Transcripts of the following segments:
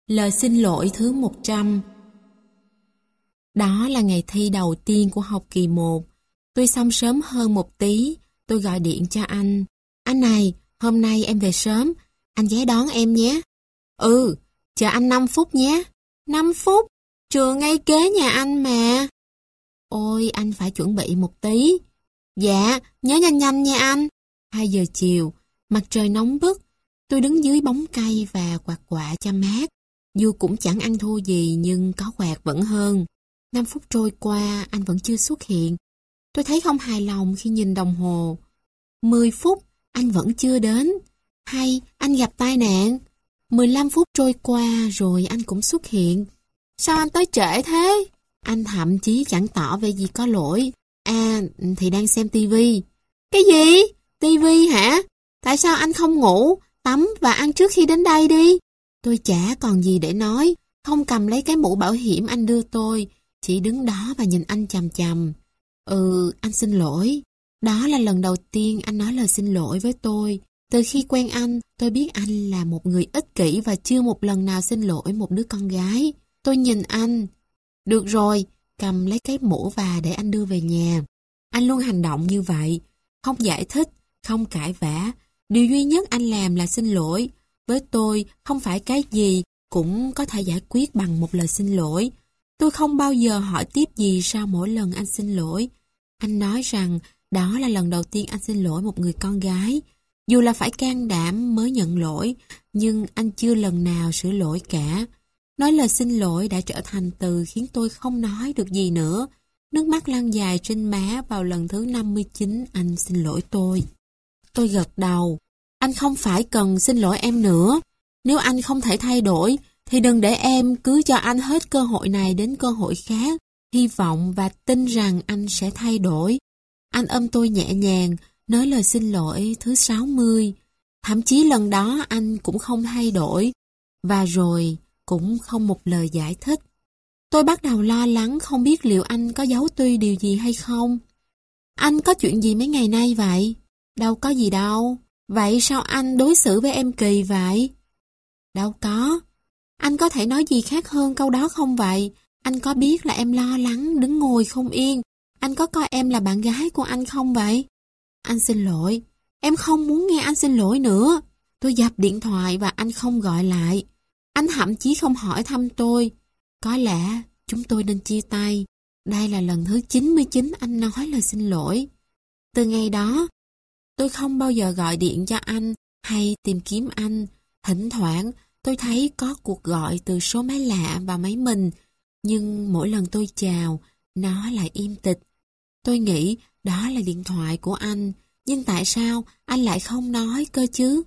Lời xin lỗi thứ 100. Đó là ngày thi đầu tiên của học kỳ 1. Tôi xong sớm hơn một tí. Tôi gọi điện cho anh. Anh này, hôm nay em về sớm. Anh ghé đón em nhé. Ừ, chờ anh 5 phút nhé. 5 phút? Trường ngay kế nhà anh mà. Ôi, anh phải chuẩn bị một tí. Dạ, nhớ nhanh nhanh nha anh. 2 giờ chiều, mặt trời nóng bức. Tôi đứng dưới bóng cây và quạt quạ cho mát. Dù cũng chẳng ăn thua gì nhưng có quạt vẫn hơn. 5 phút trôi qua, anh vẫn chưa xuất hiện. Tôi thấy không hài lòng khi nhìn đồng hồ. 10 phút, anh vẫn chưa đến. Hay anh gặp tai nạn? 15 phút trôi qua rồi anh cũng xuất hiện. Sao anh tới trễ thế? Anh thậm chí chẳng tỏ vẻ gì có lỗi. À, thì đang xem tivi. Cái gì? Tivi hả? Tại sao anh không ngủ, tắm và ăn trước khi đến đây đi? Tôi chả còn gì để nói, không cầm lấy cái mũ bảo hiểm anh đưa tôi, chỉ đứng đó và nhìn anh chằm chằm. Anh xin lỗi. Đó là lần đầu tiên anh nói lời xin lỗi với tôi. Từ khi quen anh, tôi biết anh là một người ích kỷ và chưa một lần nào xin lỗi một đứa con gái. Tôi nhìn anh. Được rồi, cầm lấy cái mũ và để anh đưa về nhà. Anh luôn hành động như vậy, không giải thích, không cãi vã. Điều duy nhất anh làm là xin lỗi. Với tôi, không phải cái gì cũng có thể giải quyết bằng một lời xin lỗi. Tôi không bao giờ hỏi tiếp gì sau mỗi lần anh xin lỗi. Anh nói rằng đó là lần đầu tiên anh xin lỗi một người con gái. Dù là phải can đảm mới nhận lỗi, nhưng anh chưa lần nào sửa lỗi cả. Nói lời xin lỗi đã trở thành từ khiến tôi không nói được gì nữa. Nước mắt lăn dài trên má vào lần thứ 59 anh xin lỗi tôi. Tôi gật đầu. Anh không phải cần xin lỗi em nữa. Nếu anh không thể thay đổi, thì đừng để em cứ cho anh hết cơ hội này đến cơ hội khác. Hy vọng và tin rằng anh sẽ thay đổi. Anh ôm tôi nhẹ nhàng, nói lời xin lỗi thứ 60. Thậm chí lần đó anh cũng không thay đổi. Và rồi cũng không một lời giải thích. Tôi bắt đầu lo lắng không biết liệu anh có giấu tôi điều gì hay không. Anh có chuyện gì mấy ngày nay vậy? Đâu có gì đâu. Vậy sao anh đối xử với em kỳ vậy? Đâu có. Anh có thể nói gì khác hơn câu đó không vậy? Anh có biết là em lo lắng, đứng ngồi không yên. Anh có coi em là bạn gái của anh không vậy? Anh xin lỗi. Em không muốn nghe anh xin lỗi nữa. Tôi dập điện thoại và anh không gọi lại. Anh thậm chí không hỏi thăm tôi. Có lẽ chúng tôi nên chia tay. Đây là lần thứ 99 anh nói lời xin lỗi. Từ ngày đó, tôi không bao giờ gọi điện cho anh hay tìm kiếm anh. Thỉnh thoảng tôi thấy có cuộc gọi từ số máy lạ vào máy mình, nhưng mỗi lần tôi chào, nó lại im tịch. Tôi nghĩ đó là điện thoại của anh, nhưng tại sao anh lại không nói cơ chứ?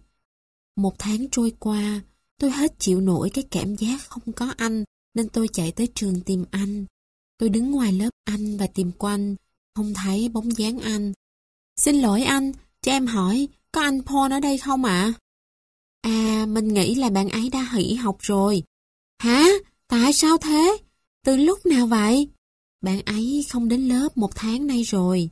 1 tháng trôi qua, tôi hết chịu nổi cái cảm giác không có anh, nên tôi chạy tới trường tìm anh. Tôi đứng ngoài lớp anh và tìm quanh, không thấy bóng dáng anh. Xin lỗi anh, cho em hỏi, có anh Paul ở đây không ạ? À, mình nghĩ là bạn ấy đã nghỉ học rồi. Hả? Tại sao thế? Từ lúc nào vậy? Bạn ấy không đến lớp 1 tháng nay rồi.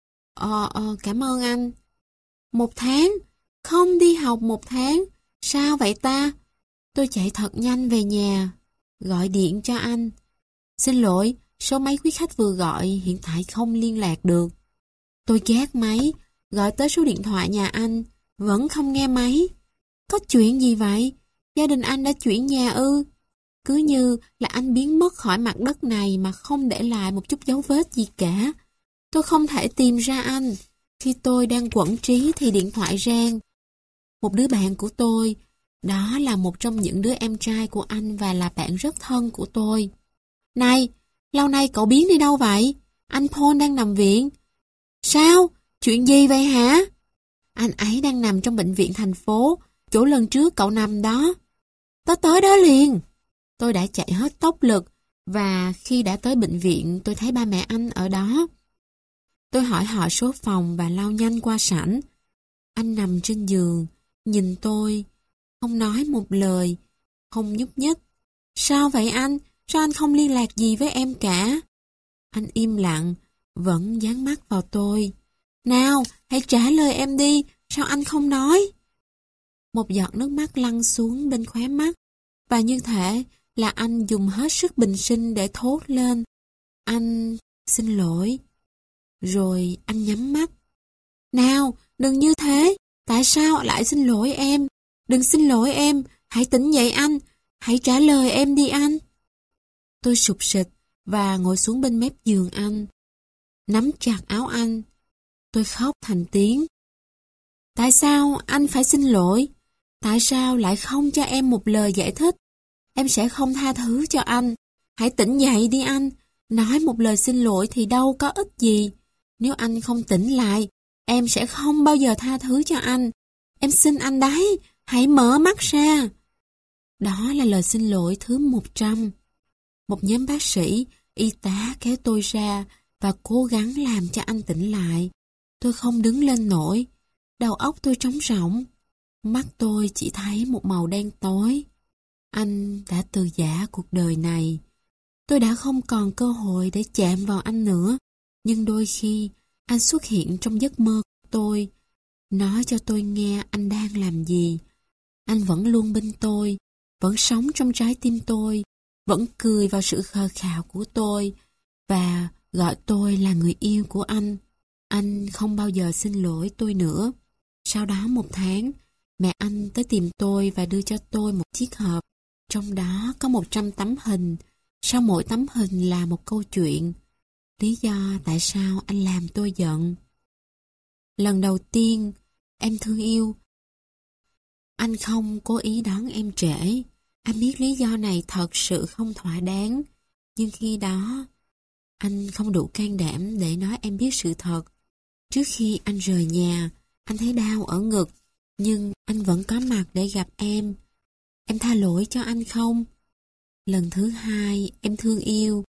Cảm ơn anh. 1 tháng? Không đi học 1 tháng? Sao vậy ta? Tôi chạy thật nhanh về nhà, gọi điện cho anh. Xin lỗi, số máy quý khách vừa gọi hiện tại không liên lạc được. Tôi gác máy, gọi tới số điện thoại nhà anh, vẫn không nghe máy. Có chuyện gì vậy? Gia đình anh đã chuyển nhà ư? Cứ như là anh biến mất khỏi mặt đất này mà không để lại một chút dấu vết gì cả. Tôi không thể tìm ra anh. Khi tôi đang quẫn trí thì điện thoại reng. Một đứa bạn của tôi, đó là một trong những đứa em trai của anh và là bạn rất thân của tôi. Này, lâu nay cậu biến đi đâu vậy? Anh Paul đang nằm viện. Sao? Chuyện gì vậy hả? Anh ấy đang nằm trong bệnh viện thành phố, chỗ lần trước cậu nằm đó. Tớ tới đó liền. Tôi đã chạy hết tốc lực và khi đã tới bệnh viện tôi thấy ba mẹ anh ở đó. Tôi hỏi họ số phòng và lao nhanh qua sảnh. Anh nằm trên giường, nhìn tôi, không nói một lời, không nhúc nhích. Sao vậy anh? Sao anh không liên lạc gì với em cả? Anh im lặng, vẫn dán mắt vào tôi. Nào, hãy trả lời em đi, sao anh không nói? Một giọt nước mắt lăn xuống bên khóe mắt. và như thể là anh dùng hết sức bình sinh để thốt lên: anh xin lỗi. Rồi anh nhắm mắt. Nào, đừng như thế. Tại sao lại xin lỗi em? Đừng xin lỗi em. Hãy tỉnh dậy anh. Hãy trả lời em đi anh. Tôi sụp sịch và ngồi xuống bên mép giường anh, nắm chặt áo anh. Tôi khóc thành tiếng. Tại sao anh phải xin lỗi? Tại sao lại không cho em một lời giải thích? Em sẽ không tha thứ cho anh. Hãy tỉnh dậy đi anh. Nói một lời xin lỗi thì đâu có ích gì. Nếu anh không tỉnh lại, em sẽ không bao giờ tha thứ cho anh. Em xin anh đấy, hãy mở mắt ra. Đó là lời xin lỗi thứ 100. Một nhóm bác sĩ, y tá kéo tôi ra và cố gắng làm cho anh tỉnh lại. Tôi không đứng lên nổi. Đầu óc tôi trống rỗng. Mắt tôi chỉ thấy một màu đen tối. Anh đã từ giã cuộc đời này. Tôi đã không còn cơ hội để chạm vào anh nữa. Nhưng đôi khi, anh xuất hiện trong giấc mơ của tôi, nói cho tôi nghe anh đang làm gì. Anh vẫn luôn bên tôi, vẫn sống trong trái tim tôi, vẫn cười vào sự khờ khạo của tôi và gọi tôi là người yêu của anh. Anh không bao giờ xin lỗi tôi nữa. Sau đó 1 tháng, mẹ anh tới tìm tôi và đưa cho tôi một chiếc hộp. Trong đó có 100 tấm hình. Sau mỗi tấm hình là một câu chuyện. Lý do tại sao anh làm tôi giận. Lần đầu tiên, em thương yêu. Anh không cố ý đón em trễ. Anh biết lý do này thật sự không thỏa đáng. Nhưng khi đó, anh không đủ can đảm để nói em biết sự thật. Trước khi anh rời nhà, anh thấy đau ở ngực. Nhưng anh vẫn có mặt để gặp em. Em tha lỗi cho anh không? Lần thứ 2, em thương yêu.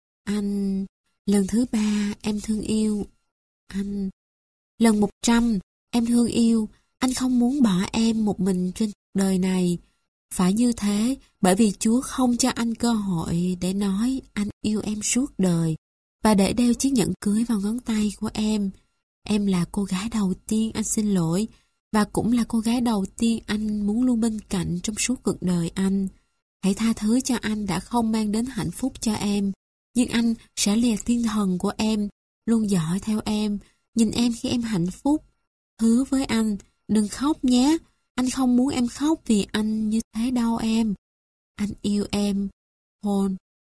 Anh... Lần thứ 3, em thương yêu. Anh... Lần 100, em thương yêu. Anh không muốn bỏ em một mình trên cuộc đời này. Phải như thế, bởi vì Chúa không cho anh cơ hội để nói anh yêu em suốt đời và để đeo chiếc nhẫn cưới vào ngón tay của em. Em là cô gái đầu tiên anh xin lỗi và cũng là cô gái đầu tiên anh muốn luôn bên cạnh trong suốt cuộc đời anh. Hãy tha thứ cho anh đã không mang đến hạnh phúc cho em, nhưng anh sẽ là thiên thần của em, luôn dõi theo em, nhìn em khi em hạnh phúc. Hứa với anh, đừng khóc nhé. Anh không muốn em khóc vì anh như thế đâu em. Anh yêu em. Paul.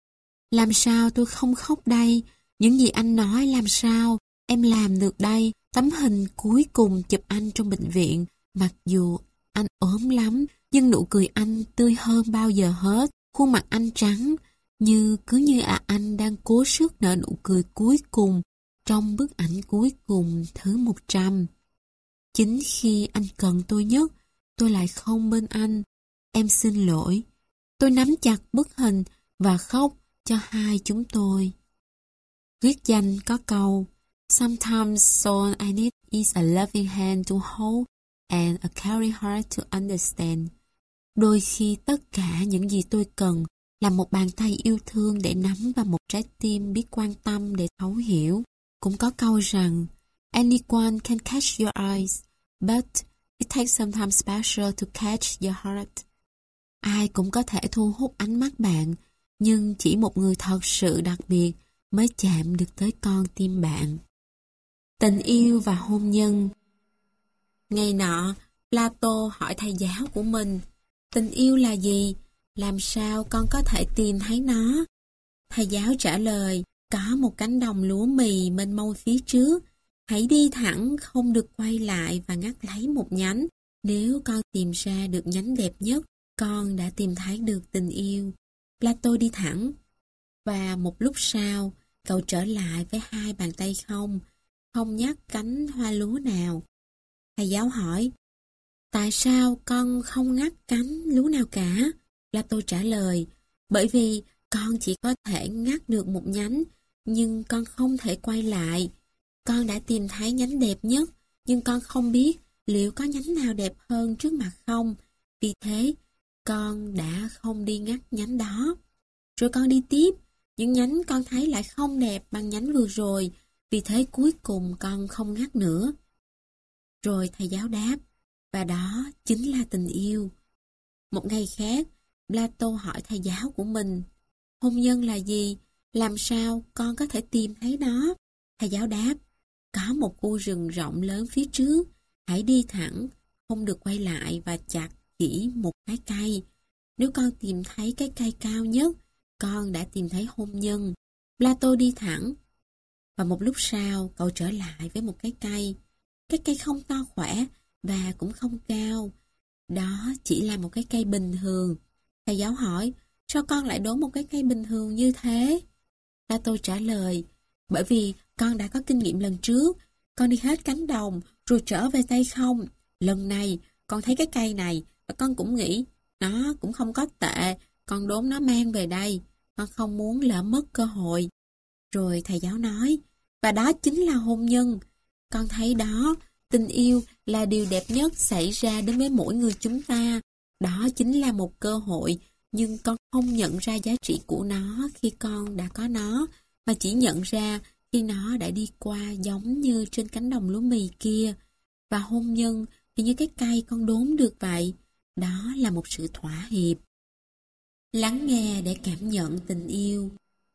Làm sao tôi không khóc đây? Những gì anh nói làm sao em làm được đây? Tấm hình cuối cùng chụp anh trong bệnh viện. Mặc dù anh ốm lắm, nhưng nụ cười anh tươi hơn bao giờ hết. Khuôn mặt anh trắng, cứ như là anh đang cố sức nở nụ cười cuối cùng trong bức ảnh cuối cùng thứ 100. Chính khi anh cần tôi nhất, tôi lại không bên anh. Em xin lỗi. Tôi nắm chặt bức hình và khóc cho hai chúng tôi. Viết danh có câu: Sometimes all I need is a loving hand to hold and a caring heart to understand. Đôi khi tất cả những gì tôi cần là một bàn tay yêu thương để nắm và một trái tim biết quan tâm để thấu hiểu. Cũng có câu rằng Anyone can catch your eyes, but it takes something special to catch your heart. Ai cũng có thể thu hút ánh mắt bạn, nhưng chỉ một người thật sự đặc biệt mới chạm được tới con tim bạn. Tình yêu và hôn nhân. Ngày nọ, Plato hỏi thầy giáo của mình, tình yêu là gì? Làm sao con có thể tìm thấy nó? Thầy giáo trả lời, có một cánh đồng lúa mì mênh mông phía trước. Hãy đi thẳng, không được quay lại và ngắt lấy một nhánh. Nếu con tìm ra được nhánh đẹp nhất, con đã tìm thấy được tình yêu. Plato đi thẳng. Và một lúc sau, cậu trở lại với 2 bàn tay không nhắc cánh hoa lúa nào. Thầy giáo hỏi, tại sao con không ngắt cánh lúa nào cả? Plato trả lời, bởi vì con chỉ có thể ngắt được một nhánh, nhưng con không thể quay lại. Con đã tìm thấy nhánh đẹp nhất, nhưng con không biết liệu có nhánh nào đẹp hơn trước mặt không. Vì thế, con đã không đi ngắt nhánh đó. Rồi con đi tiếp, những nhánh con thấy lại không đẹp bằng nhánh vừa rồi. Vì thế cuối cùng con không ngắt nữa. Rồi thầy giáo đáp, và đó chính là tình yêu. Một ngày khác, Plato hỏi thầy giáo của mình, hôn nhân là gì? Làm sao con có thể tìm thấy nó? Thầy giáo đáp, có một khu rừng rộng lớn phía trước, hãy đi thẳng, không được quay lại và chặt chỉ một cái cây. Nếu con tìm thấy cái cây cao nhất, con đã tìm thấy hôn nhân. Plato đi thẳng, và một lúc sau cậu trở lại với một cái cây. Cái cây không to khỏe và cũng không cao. Đó chỉ là một cái cây bình thường. Thầy giáo hỏi, sao con lại đốn một cái cây bình thường như thế? Plato trả lời, bởi vì con đã có kinh nghiệm lần trước. Con đi hết cánh đồng rồi trở về tay không. Lần này con thấy cái cây này và con cũng nghĩ nó cũng không có tệ. Con đốn nó mang về đây. Con không muốn lỡ mất cơ hội. Rồi thầy giáo nói, và đó chính là hôn nhân. Con thấy đó, tình yêu là điều đẹp nhất xảy ra đến với mỗi người chúng ta. Đó chính là một cơ hội, nhưng con không nhận ra giá trị của nó khi con đã có nó, mà chỉ nhận ra khi nó đã đi qua, giống như trên cánh đồng lúa mì kia. Và hôn nhân thì như cái cây con đốn được vậy. Đó là một sự thỏa hiệp. Lắng nghe để cảm nhận tình yêu.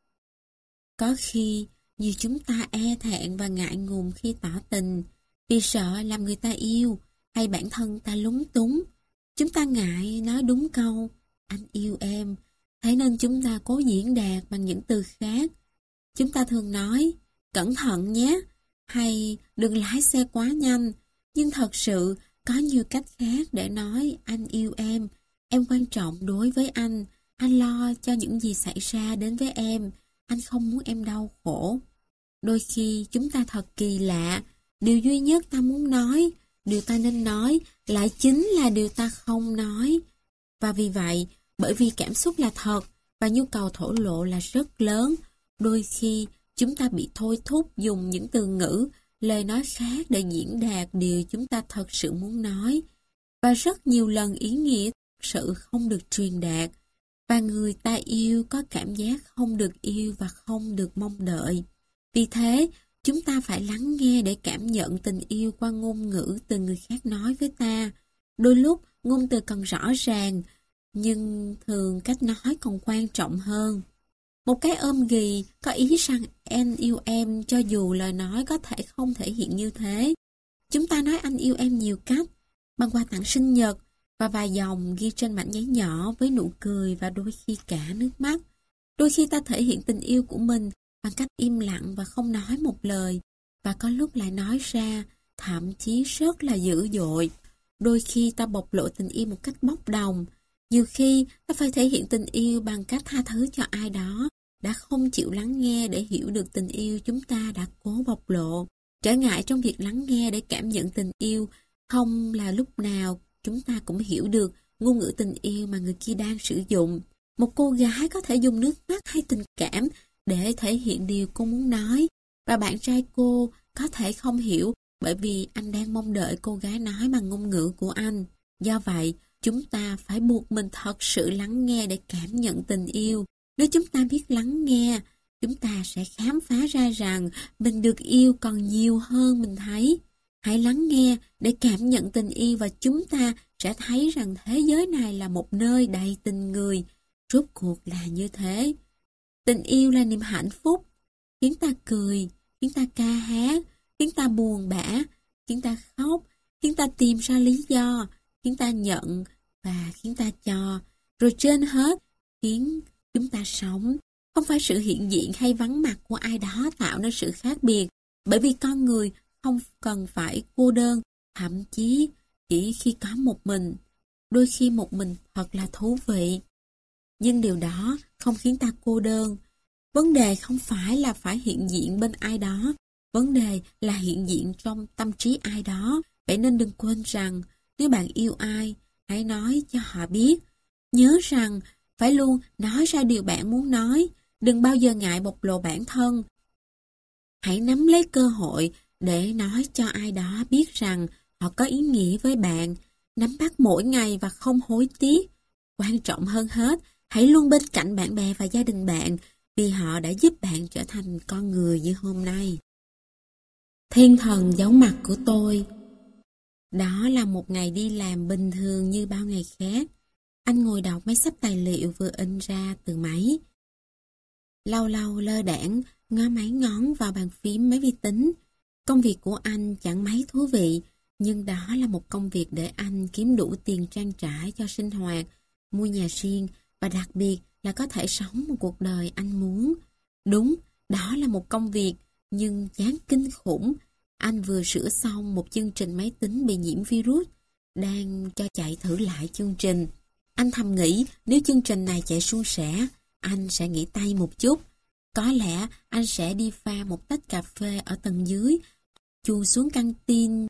Có khi, như chúng ta e thẹn và ngại ngùng khi tỏ tình, vì sợ làm người ta yêu, hay bản thân ta lúng túng. Chúng ta ngại nói đúng câu, anh yêu em, thế nên chúng ta cố diễn đạt bằng những từ khác. Chúng ta thường nói, cẩn thận nhé, hay đừng lái xe quá nhanh, nhưng thật sự có nhiều cách khác để nói anh yêu em quan trọng đối với anh lo cho những gì xảy ra đến với em, anh không muốn em đau khổ. Đôi khi chúng ta thật kỳ lạ, điều duy nhất ta muốn nói, điều ta nên nói, lại chính là điều ta không nói. Và vì vậy, bởi vì cảm xúc là thật và nhu cầu thổ lộ là rất lớn, đôi khi chúng ta bị thôi thúc dùng những từ ngữ, lời nói khác để diễn đạt điều chúng ta thật sự muốn nói. Và rất nhiều lần ý nghĩa thật sự không được truyền đạt. Và người ta yêu có cảm giác không được yêu và không được mong đợi. Vì thế, chúng ta phải lắng nghe để cảm nhận tình yêu qua ngôn ngữ từ người khác nói với ta. Đôi lúc, ngôn từ còn rõ ràng, nhưng thường cách nói còn quan trọng hơn. Một cái ôm ghì có ý rằng anh yêu em cho dù lời nói có thể không thể hiện như thế. Chúng ta nói anh yêu em nhiều cách, bằng quà tặng sinh nhật và vài dòng ghi trên mảnh giấy nhỏ với nụ cười và đôi khi cả nước mắt. Đôi khi ta thể hiện tình yêu của mình bằng cách im lặng và không nói một lời, và có lúc lại nói ra, thậm chí rất là dữ dội. Đôi khi ta bộc lộ tình yêu một cách bốc đồng. Nhiều khi ta phải thể hiện tình yêu bằng cách tha thứ cho ai đó đã không chịu lắng nghe để hiểu được tình yêu chúng ta đã cố bộc lộ. Trở ngại trong việc lắng nghe để cảm nhận tình yêu không là lúc nào chúng ta cũng hiểu được ngôn ngữ tình yêu mà người kia đang sử dụng. Một cô gái có thể dùng nước mắt hay tình cảm để thể hiện điều cô muốn nói, và bạn trai cô có thể không hiểu bởi vì anh đang mong đợi cô gái nói bằng ngôn ngữ của anh. Do vậy, chúng ta phải buộc mình thật sự lắng nghe để cảm nhận tình yêu. Nếu chúng ta biết lắng nghe, chúng ta sẽ khám phá ra rằng mình được yêu còn nhiều hơn mình thấy. Hãy lắng nghe để cảm nhận tình yêu và chúng ta sẽ thấy rằng thế giới này là một nơi đầy tình người. Rốt cuộc là như thế. Tình yêu là niềm hạnh phúc, khiến ta cười, khiến ta ca hát, khiến ta buồn bã, khiến ta khóc, khiến ta tìm ra lý do, khiến ta nhận và khiến ta cho, rồi trên hết khiến chúng ta sống. Không phải sự hiện diện hay vắng mặt của ai đó tạo nên sự khác biệt, bởi vì con người không cần phải cô đơn, thậm chí chỉ khi có một mình. Đôi khi một mình thật là thú vị, nhưng điều đó không khiến ta cô đơn. Vấn đề không phải là phải hiện diện bên ai đó, vấn đề là hiện diện trong tâm trí ai đó. Vậy nên đừng quên rằng nếu bạn yêu ai, hãy nói cho họ biết. Nhớ rằng phải luôn nói ra điều bạn muốn nói, đừng bao giờ ngại bộc lộ bản thân. Hãy nắm lấy cơ hội để nói cho ai đó biết rằng họ có ý nghĩa với bạn, nắm bắt mỗi ngày và không hối tiếc. Quan trọng hơn hết, hãy luôn bên cạnh bạn bè và gia đình bạn, vì họ đã giúp bạn trở thành con người như hôm nay. Thiên thần giấu mặt của tôi. Đó là một ngày đi làm bình thường như bao ngày khác. Anh ngồi đọc mấy xấp tài liệu vừa in ra từ máy. Lâu lâu lơ đãng ngó máy ngón vào bàn phím máy vi tính. Công việc của anh chẳng mấy thú vị, nhưng đó là một công việc để anh kiếm đủ tiền trang trải cho sinh hoạt, mua nhà riêng và đặc biệt là có thể sống một cuộc đời anh muốn. Đúng, đó là một công việc, nhưng chán kinh khủng. Anh vừa sửa xong một chương trình máy tính bị nhiễm virus, đang cho chạy thử lại chương trình. Anh thầm nghĩ nếu chương trình này chạy suôn sẻ, anh sẽ nghỉ tay một chút. Có lẽ anh sẽ đi pha một tách cà phê ở tầng dưới, chuồn xuống căng tin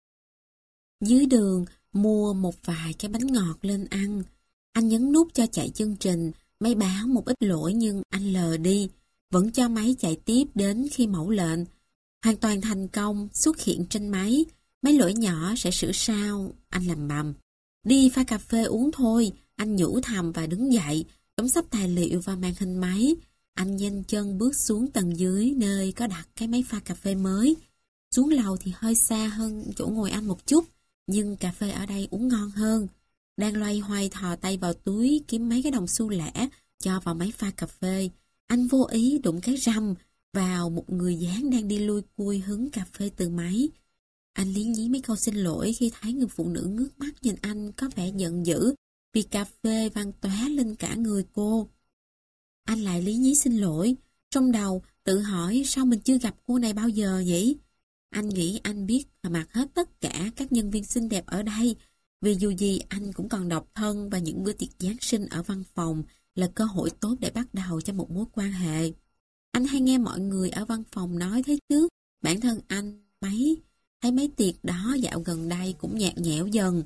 dưới đường, mua một vài cái bánh ngọt lên ăn. Anh nhấn nút cho chạy chương trình, máy báo một ít lỗi nhưng anh lờ đi, vẫn cho máy chạy tiếp đến khi mẫu lệnh hoàn toàn thành công xuất hiện trên máy. Mấy lỗi nhỏ sẽ sửa sao, anh lầm bầm. Đi pha cà phê uống thôi, anh nhủ thầm và đứng dậy, đóng sắp tài liệu vào màn hình máy. Anh nhanh chân bước xuống tầng dưới nơi có đặt cái máy pha cà phê mới. Xuống lầu thì hơi xa hơn chỗ ngồi anh một chút, nhưng cà phê ở đây uống ngon hơn. Đang loay hoay thò tay vào túi kiếm mấy cái đồng xu lẻ cho vào máy pha cà phê. Anh vô ý đụng cái răm vào một người dáng đang đi lui cui hứng cà phê từ máy. Anh liến nhí mấy câu xin lỗi khi thấy người phụ nữ ngước mắt nhìn anh có vẻ giận dữ vì cà phê văng tóe lên cả người cô. Anh lại lý nhí xin lỗi, trong đầu tự hỏi sao mình chưa gặp cô này bao giờ nhỉ? Anh nghĩ anh biết mặt hết tất cả các nhân viên xinh đẹp ở đây, vì dù gì anh cũng còn độc thân và những bữa tiệc Giáng sinh ở văn phòng là cơ hội tốt để bắt đầu cho một mối quan hệ. Anh hay nghe mọi người ở văn phòng nói thế chứ, bản thân anh thấy mấy tiệc đó dạo gần đây cũng nhạt nhẽo dần.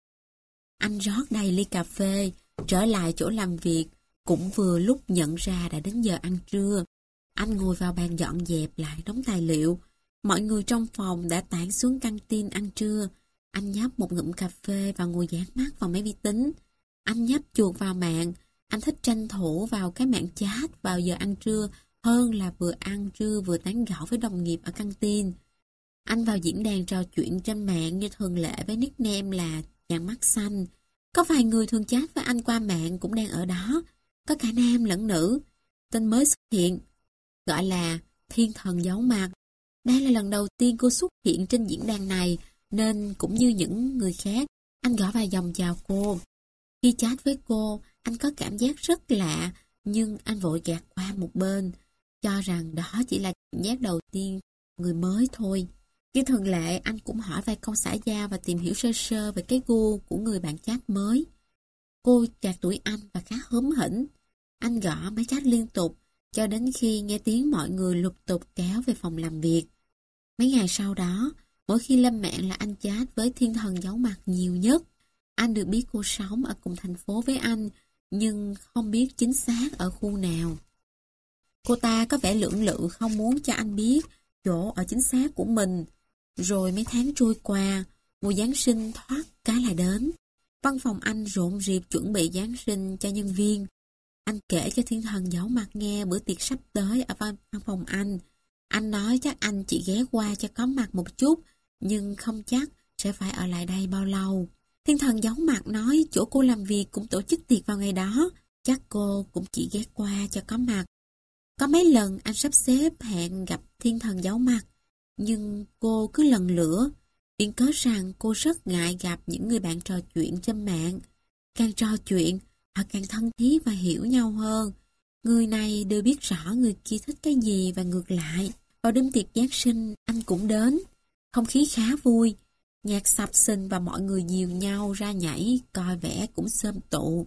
Anh rót đầy ly cà phê, trở lại chỗ làm việc, cũng vừa lúc nhận ra đã đến giờ ăn trưa. Anh ngồi vào bàn dọn dẹp lại đống tài liệu. Mọi người trong phòng đã tản xuống căng tin ăn trưa. Anh nhấp một ngụm cà phê và ngồi dán mắt vào máy vi tính. Anh nhấp chuột vào mạng. Anh thích tranh thủ vào cái mạng chat vào giờ ăn trưa hơn là vừa ăn trưa vừa tán gẫu với đồng nghiệp ở căng tin. Anh vào diễn đàn trò chuyện trên mạng như thường lệ với nickname là chàng mắt xanh. Có vài người thường chat với anh qua mạng cũng đang ở đó. Có cả nam lẫn nữ. Tên mới xuất hiện, gọi là Thiên Thần Giấu Mặt. Đây là lần đầu tiên cô xuất hiện trên diễn đàn này, nên cũng như những người khác, anh gõ vài dòng chào cô. Khi chat với cô, anh có cảm giác rất lạ, nhưng anh vội gạt qua một bên, cho rằng đó chỉ là cảm giác đầu tiên người mới thôi. Như thường lệ, anh cũng hỏi vài câu xã giao và tìm hiểu sơ sơ về cái gu của người bạn chat mới. Cô chạc tuổi anh và khá hớm hỉnh. Anh gõ máy chat liên tục, cho đến khi nghe tiếng mọi người lục tục kéo về phòng làm việc. Mấy ngày sau đó, mỗi khi lên mạng là anh chat với Thiên Thần Giấu Mặt nhiều nhất. Anh được biết cô sống ở cùng thành phố với anh, nhưng không biết chính xác ở khu nào. Cô ta có vẻ lưỡng lự không muốn cho anh biết chỗ ở chính xác của mình. Rồi mấy tháng trôi qua, mùa Giáng sinh thoát cái là đến. Văn phòng anh rộn rịp chuẩn bị Giáng sinh cho nhân viên. Anh kể cho Thiên Thần Giấu Mặt nghe bữa tiệc sắp tới ở văn phòng anh. Anh nói chắc anh chỉ ghé qua cho có mặt một chút, nhưng không chắc sẽ phải ở lại đây bao lâu. Thiên Thần Giấu Mặt nói chỗ cô làm việc cũng tổ chức tiệc vào ngày đó, chắc cô cũng chỉ ghé qua cho có mặt. Có mấy lần anh sắp xếp hẹn gặp Thiên Thần Giấu Mặt, nhưng cô cứ lần lữa, viện cớ rằng cô rất ngại gặp những người bạn trò chuyện trên mạng. Càng trò chuyện, họ càng thân thiết và hiểu nhau hơn. Người này đều biết rõ người kia thích cái gì và ngược lại. Vào đêm tiệc Giáng sinh, anh cũng đến. Không khí khá vui, nhạc sập sình và mọi người dìu nhau ra nhảy, coi vẻ cũng xôm tụ.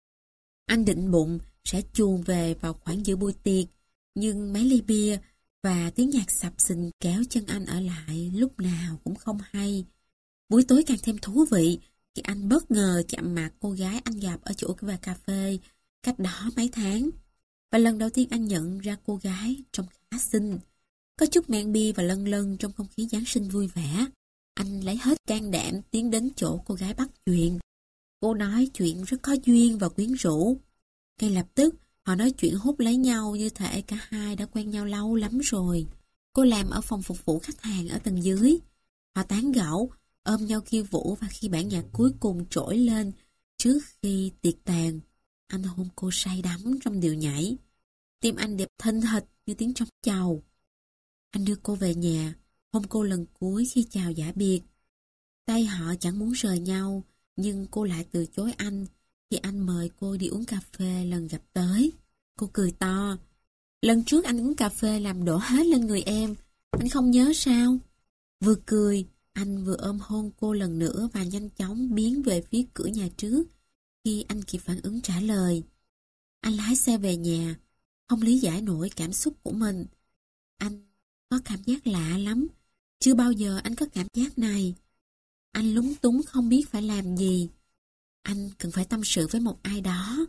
Anh định bụng sẽ chuồn về vào khoảng giữa buổi tiệc, nhưng mấy ly bia và tiếng nhạc sập sình kéo chân anh ở lại lúc nào cũng không hay. Buổi tối càng thêm thú vị khi anh bất ngờ chạm mặt cô gái anh gặp ở chỗ cà phê cách đó mấy tháng. Và lần đầu tiên anh nhận ra cô gái trông khá xinh. Có chút men bia và lân lân trong không khí Giáng sinh vui vẻ. Anh lấy hết can đảm tiến đến chỗ cô gái bắt chuyện. Cô nói chuyện rất có duyên và quyến rũ. Ngay lập tức, họ nói chuyện hút lấy nhau như thể cả hai đã quen nhau lâu lắm rồi. Cô làm ở phòng phục vụ khách hàng ở tầng dưới. Họ tán gẫu, ôm nhau khiêu vũ và khi bản nhạc cuối cùng trỗi lên, Trước khi tiệc tàn, anh hôn cô say đắm trong điệu nhảy. Tim anh đập thình thịch như tiếng trống chầu. Anh đưa cô về nhà, hôn cô lần cuối khi chào giả biệt. Tay họ chẳng muốn rời nhau, nhưng cô lại từ chối anh khi anh mời cô đi uống cà phê lần gặp tới. Cô cười to. Lần trước anh uống cà phê làm đổ hết lên người em, anh không nhớ sao? Vừa cười, anh vừa ôm hôn cô lần nữa và nhanh chóng biến về phía cửa nhà trước khi anh kịp phản ứng trả lời. Anh lái xe về nhà, không lý giải nổi cảm xúc của mình. Anh có cảm giác lạ lắm, chưa bao giờ anh có cảm giác này. Anh lúng túng không biết phải làm gì. Anh cần phải tâm sự với một ai đó.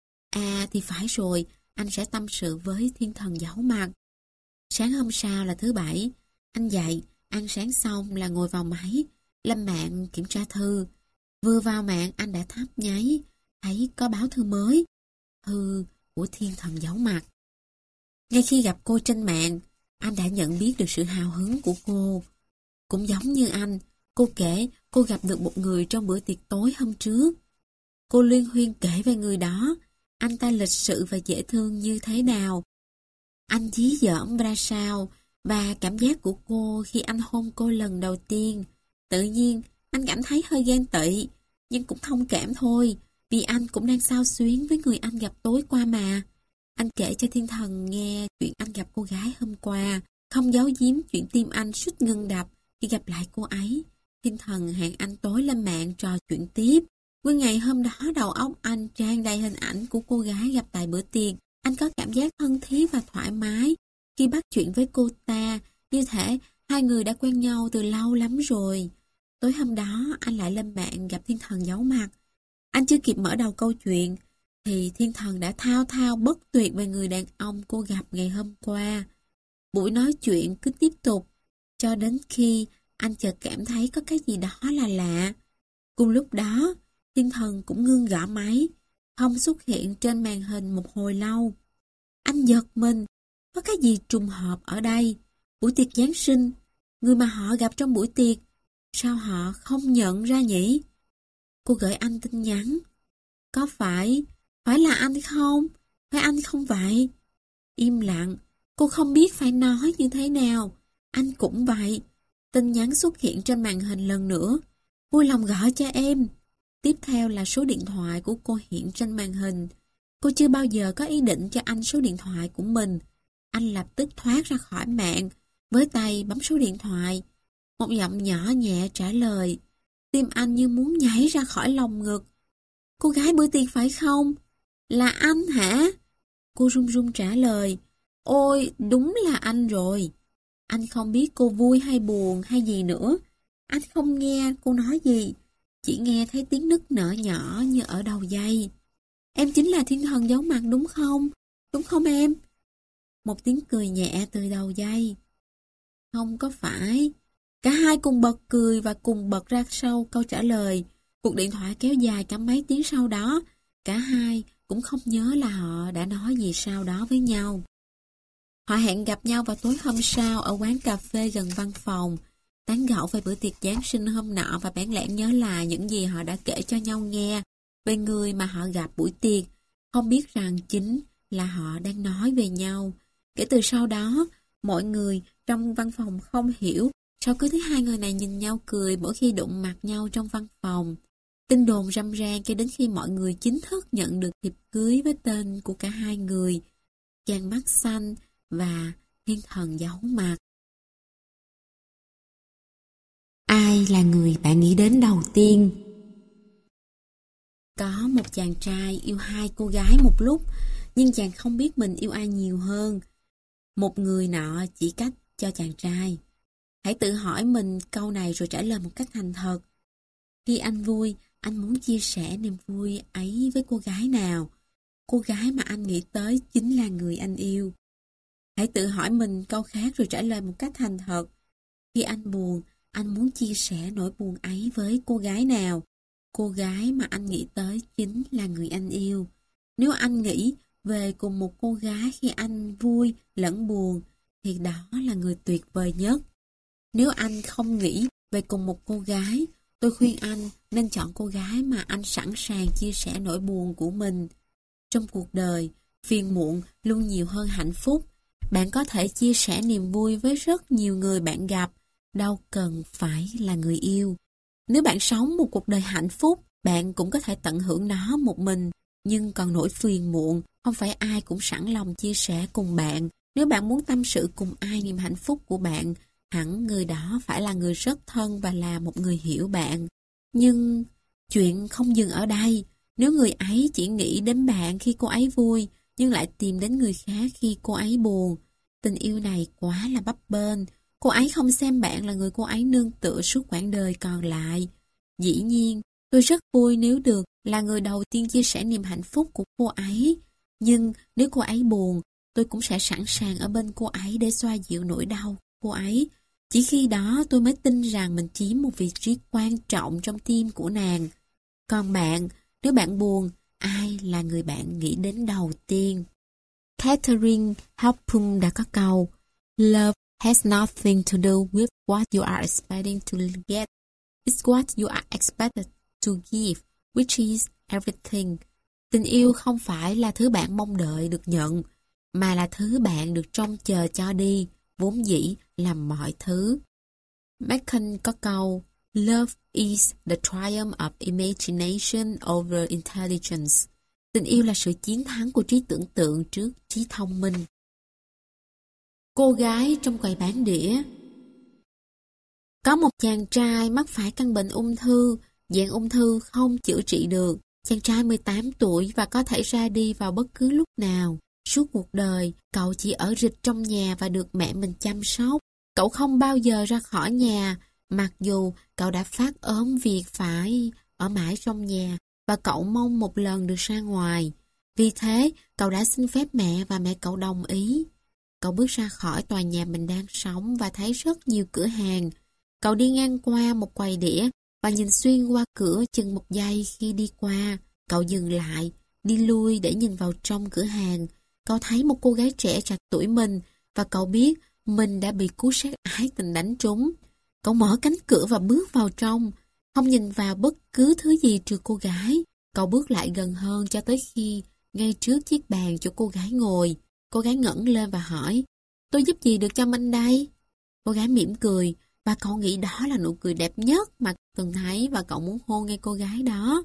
À thì phải rồi, anh sẽ tâm sự với thiên thần giấu mặt. Sáng hôm sau là thứ Bảy, anh dậy, ăn sáng xong là ngồi vào máy, lên mạng kiểm tra thư. Vừa vào mạng anh đã thắp nháy, thấy có báo thư mới. Thư của thiên thần giấu mặt. Ngay khi gặp cô trên mạng, anh đã nhận biết được sự hào hứng của cô. Cũng giống như anh, cô kể cô gặp được một người trong bữa tiệc tối hôm trước. Cô luyên thuyên kể về người đó, anh ta lịch sự và dễ thương như thế nào. Anh dí dỏm ra sao, và cảm giác của cô khi anh hôn cô lần đầu tiên. Tự nhiên, anh cảm thấy hơi ghen tị, nhưng cũng thông cảm thôi, vì anh cũng đang xao xuyến với người anh gặp tối qua mà. Anh kể cho thiên thần nghe chuyện anh gặp cô gái hôm qua, không giấu giếm chuyện tim anh suýt ngưng đập khi gặp lại cô ấy. Thiên thần hẹn anh tối lên mạng trò chuyện tiếp. Nguyên ngày hôm đó đầu óc anh tràn đầy hình ảnh của cô gái gặp tại bữa tiệc. Anh có cảm giác thân thiết và thoải mái khi bắt chuyện với cô ta, như thể hai người đã quen nhau từ lâu lắm rồi. Tối hôm đó anh lại lên mạng gặp thiên thần giấu mặt. Anh chưa kịp mở đầu câu chuyện thì thiên thần đã thao thao bất tuyệt về người đàn ông cô gặp ngày hôm qua. Buổi nói chuyện cứ tiếp tục cho đến khi anh chợt cảm thấy có cái gì đó là lạ. Cùng lúc đó, thiên thần cũng ngưng gõ máy, không xuất hiện trên màn hình một hồi lâu. Anh giật mình, có cái gì trùng hợp ở đây? Buổi tiệc Giáng sinh, người mà họ gặp trong buổi tiệc, sao họ không nhận ra nhỉ? Cô gửi anh tin nhắn. Có phải là anh không? Phải anh không vậy? Im lặng, cô không biết phải nói như thế nào. Anh cũng vậy. Tin nhắn xuất hiện trên màn hình lần nữa. Vui lòng gọi cho em. Tiếp theo là số điện thoại của cô hiện trên màn hình. Cô chưa bao giờ có ý định cho anh số điện thoại của mình. Anh lập tức thoát ra khỏi mạng, với tay bấm số điện thoại. Một giọng nhỏ nhẹ trả lời. Tim anh như muốn nhảy ra khỏi lồng ngực. Cô gái bữa tiệc phải không? Là anh hả? Cô run run trả lời. Ôi, đúng là anh rồi. Anh không biết cô vui hay buồn hay gì nữa. Anh không nghe cô nói gì. Chỉ nghe thấy tiếng nức nở nhỏ như ở đầu dây. Em chính là thiên thần giấu mặt đúng không? Đúng không em? Một tiếng cười nhẹ từ đầu dây. Không có phải. Cả hai cùng bật cười và cùng bật ra sau câu trả lời. Cuộc điện thoại kéo dài cả mấy tiếng sau đó. Cả hai cũng không nhớ là họ đã nói gì sau đó với nhau. Họ hẹn gặp nhau vào tối hôm sau ở quán cà phê gần văn phòng, tán gẫu về bữa tiệc Giáng sinh hôm nọ và bẽn lẽn nhớ lại những gì họ đã kể cho nhau nghe về người mà họ gặp buổi tiệc, không biết rằng chính là họ đang nói về nhau. Kể từ sau đó, mọi người trong văn phòng không hiểu sao cứ thấy hai người này nhìn nhau cười mỗi khi đụng mặt nhau trong văn phòng. Tin đồn râm ran cho đến khi mọi người chính thức nhận được thiệp cưới với tên của cả hai người, chàng mắt xanh và thiên thần giấu mặt. Ai là người bạn nghĩ đến đầu tiên? Có một chàng trai yêu hai cô gái một lúc, nhưng chàng không biết mình yêu ai nhiều hơn. Một người nọ chỉ cách cho chàng trai. Hãy tự hỏi mình câu này rồi trả lời một cách thành thật. Khi anh vui, anh muốn chia sẻ niềm vui ấy với cô gái nào? Cô gái mà anh nghĩ tới chính là người anh yêu. Hãy tự hỏi mình câu khác rồi trả lời một cách thành thật. Khi anh buồn, anh muốn chia sẻ nỗi buồn ấy với cô gái nào? Cô gái mà anh nghĩ tới chính là người anh yêu. Nếu anh nghĩ về cùng một cô gái khi anh vui lẫn buồn, thì đó là người tuyệt vời nhất. Nếu anh không nghĩ về cùng một cô gái, Tôi khuyên anh nên chọn cô gái mà anh sẵn sàng chia sẻ nỗi buồn của mình. Trong cuộc đời, phiền muộn luôn nhiều hơn hạnh phúc. Bạn có thể chia sẻ niềm vui với rất nhiều người bạn gặp, đâu cần phải là người yêu. Nếu bạn sống một cuộc đời hạnh phúc, bạn cũng có thể tận hưởng nó một mình. Nhưng còn nỗi phiền muộn, không phải ai cũng sẵn lòng chia sẻ cùng bạn. Nếu bạn muốn tâm sự cùng ai niềm hạnh phúc của bạn, hẳn người đó phải là người rất thân và là một người hiểu bạn. Nhưng chuyện không dừng ở đây. Nếu người ấy chỉ nghĩ đến bạn khi cô ấy vui, nhưng lại tìm đến người khác khi cô ấy buồn, tình yêu này quá là bấp bênh. Cô ấy không xem bạn là người cô ấy nương tựa suốt quãng đời còn lại. Dĩ nhiên, tôi rất vui nếu được là người đầu tiên chia sẻ niềm hạnh phúc của cô ấy. Nhưng nếu cô ấy buồn, tôi cũng sẽ sẵn sàng ở bên cô ấy để xoa dịu nỗi đau của cô ấy. Chỉ khi đó tôi mới tin rằng mình chiếm một vị trí quan trọng trong tim của nàng. Còn bạn, nếu bạn buồn, ai là người bạn nghĩ đến đầu tiên? Catherine Hepburn đã có câu: Love has nothing to do with what you are expecting to get. It's what you are expected to give, which is everything. Tình yêu không phải là thứ bạn mong đợi được nhận, mà là thứ bạn được trông chờ cho đi, vốn dĩ là mọi thứ. Bacon có câu: Love is the triumph of imagination over intelligence. Tình yêu là sự chiến thắng của trí tưởng tượng trước trí thông minh. Cô gái trong quầy bán đĩa. Có một chàng trai mắc phải căn bệnh ung thư, dạng ung thư không chữa trị được. Chàng trai 18 tuổi và có thể ra đi vào bất cứ lúc nào. Suốt cuộc đời, cậu chỉ ở rịch trong nhà và được mẹ mình chăm sóc. Cậu không bao giờ ra khỏi nhà, mặc dù cậu đã phát ốm việc phải ở mãi trong nhà và cậu mong một lần được ra ngoài. Vì thế, cậu đã xin phép mẹ và mẹ cậu đồng ý. Cậu bước ra khỏi tòa nhà mình đang sống và thấy rất nhiều cửa hàng. Cậu đi ngang qua một quầy đĩa và nhìn xuyên qua cửa chừng một giây khi đi qua. Cậu dừng lại, đi lui để nhìn vào trong cửa hàng. Cậu thấy một cô gái trẻ trạc tuổi mình và cậu biết mình đã bị cú sát ái tình đánh trúng. Cậu mở cánh cửa và bước vào trong, không nhìn vào bất cứ thứ gì trừ cô gái. Cậu bước lại gần hơn cho tới khi ngay trước chiếc bàn chỗ cô gái ngồi. Cô gái ngẩng lên và hỏi: Tôi giúp gì được cho Minh đây? Cô gái mỉm cười và cậu nghĩ đó là nụ cười đẹp nhất mà từng thấy và cậu muốn hôn ngay cô gái đó.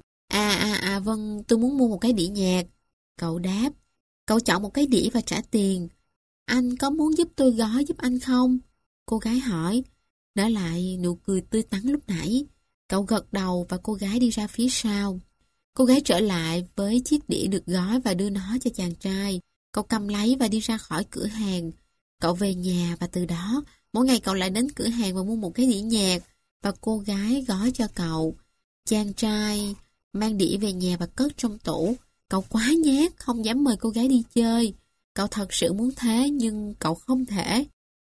Vâng, tôi muốn mua một cái đĩa nhạc. Cậu đáp. Cậu chọn một cái đĩa và trả tiền. Anh có muốn giúp tôi gói giúp anh không? Cô gái hỏi. Trở lại nụ cười tươi tắn lúc nãy. Cậu gật đầu và cô gái đi ra phía sau. Cô gái trở lại với chiếc đĩa được gói và đưa nó cho chàng trai. Cậu cầm lấy và đi ra khỏi cửa hàng. Cậu về nhà và từ đó, mỗi ngày cậu lại đến cửa hàng và mua một cái đĩa nhạc và cô gái gói cho cậu. Chàng trai mang đĩa về nhà và cất trong tủ. Cậu quá nhát, không dám mời cô gái đi chơi. Cậu thật sự muốn thế nhưng cậu không thể.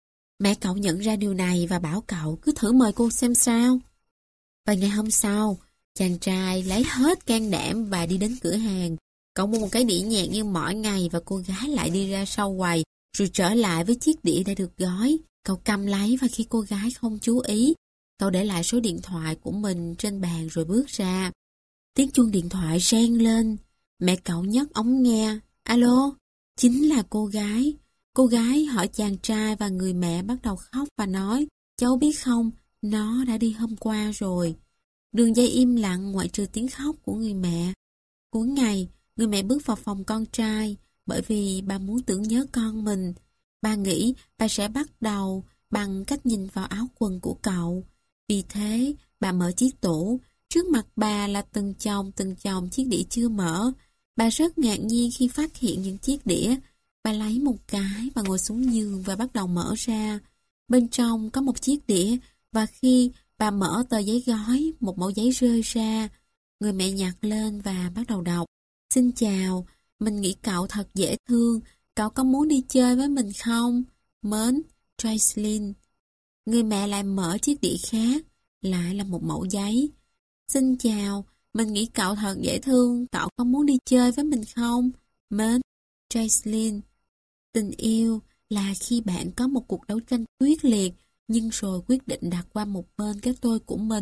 Mẹ cậu nhận ra điều này và bảo cậu cứ thử mời cô xem sao. Và ngày hôm sau, chàng trai lấy hết can đảm và đi đến cửa hàng. Cậu mua một cái đĩa nhạc như mỗi ngày và cô gái lại đi ra sau quầy rồi trở lại với chiếc đĩa đã được gói. Cậu cầm lấy và khi cô gái không chú ý, cậu để lại số điện thoại của mình trên bàn rồi bước ra. Tiếng chuông điện thoại reng lên. Mẹ cậu nhấc ống nghe. Alo, chính là cô gái. Cô gái hỏi chàng trai và người mẹ bắt đầu khóc và nói: Cháu biết không, nó đã đi hôm qua rồi. Đường dây im lặng ngoại trừ tiếng khóc của người mẹ. Cuối ngày, người mẹ bước vào phòng con trai bởi vì bà muốn tưởng nhớ con mình. Bà nghĩ bà sẽ bắt đầu bằng cách nhìn vào áo quần của cậu. Vì thế, bà mở chiếc tủ. Trước mặt bà là từng chồng chiếc đĩa chưa mở. Bà rất ngạc nhiên khi phát hiện những chiếc đĩa. Bà lấy một cái và ngồi xuống giường và bắt đầu mở ra. Bên trong có một chiếc đĩa và khi bà mở tờ giấy gói, một mẩu giấy rơi ra. Người mẹ nhặt lên và bắt đầu đọc. Xin chào, mình nghĩ cậu thật dễ thương. Cậu có muốn đi chơi với mình không? Mến, Jocelyn. Người mẹ lại mở chiếc đĩa khác, lại là một mẩu giấy. Xin chào, mình nghĩ cậu thật dễ thương. Cậu có muốn đi chơi với mình không? Mến, Jocelyn. Tình yêu là khi bạn có một cuộc đấu tranh quyết liệt, nhưng rồi quyết định đặt qua một bên cái tôi của mình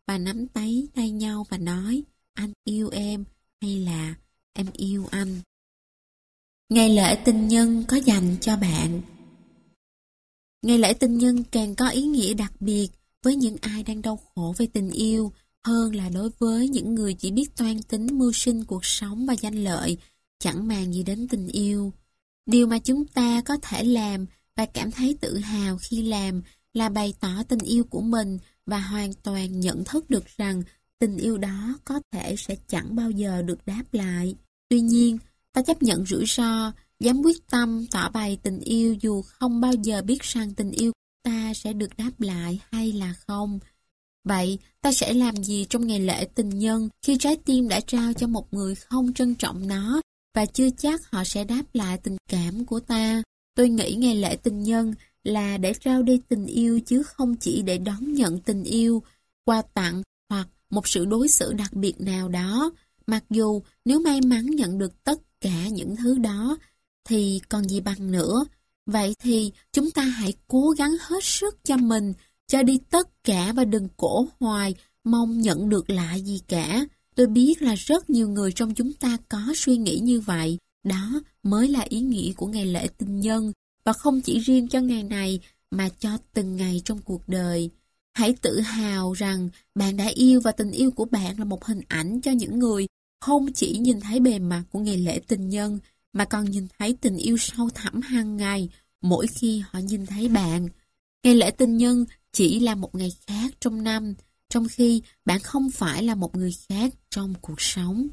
và nắm tay tay nhau và nói anh yêu em hay là em yêu anh. Ngày lễ tình nhân có dành cho bạn. Ngày lễ tình nhân càng có ý nghĩa đặc biệt với những ai đang đau khổ về tình yêu hơn là đối với những người chỉ biết toan tính mưu sinh cuộc sống và danh lợi, chẳng màng gì đến tình yêu. Điều mà chúng ta có thể làm và cảm thấy tự hào khi làm là bày tỏ tình yêu của mình và hoàn toàn nhận thức được rằng tình yêu đó có thể sẽ chẳng bao giờ được đáp lại. Tuy nhiên, ta chấp nhận rủi ro, dám quyết tâm tỏ bày tình yêu dù không bao giờ biết rằng tình yêu của ta sẽ được đáp lại hay là không. Vậy, ta sẽ làm gì trong ngày lễ tình nhân khi trái tim đã trao cho một người không trân trọng nó và chưa chắc họ sẽ đáp lại tình cảm của ta? Tôi nghĩ ngày lễ tình nhân là để trao đi tình yêu chứ không chỉ để đón nhận tình yêu, quà tặng hoặc một sự đối xử đặc biệt nào đó. Mặc dù nếu may mắn nhận được tất cả những thứ đó thì còn gì bằng nữa. Vậy thì chúng ta hãy cố gắng hết sức cho mình, cho đi tất cả và đừng cổ hoài mong nhận được lại gì cả. Tôi biết là rất nhiều người trong chúng ta có suy nghĩ như vậy. Đó mới là ý nghĩa của ngày lễ tình nhân, và không chỉ riêng cho ngày này mà cho từng ngày trong cuộc đời. Hãy tự hào rằng bạn đã yêu và tình yêu của bạn là một hình ảnh cho những người không chỉ nhìn thấy bề mặt của ngày lễ tình nhân mà còn nhìn thấy tình yêu sâu thẳm hàng ngày mỗi khi họ nhìn thấy bạn. Ngày lễ tình nhân chỉ là một ngày khác trong năm, trong khi bạn không phải là một người khác trong cuộc sống.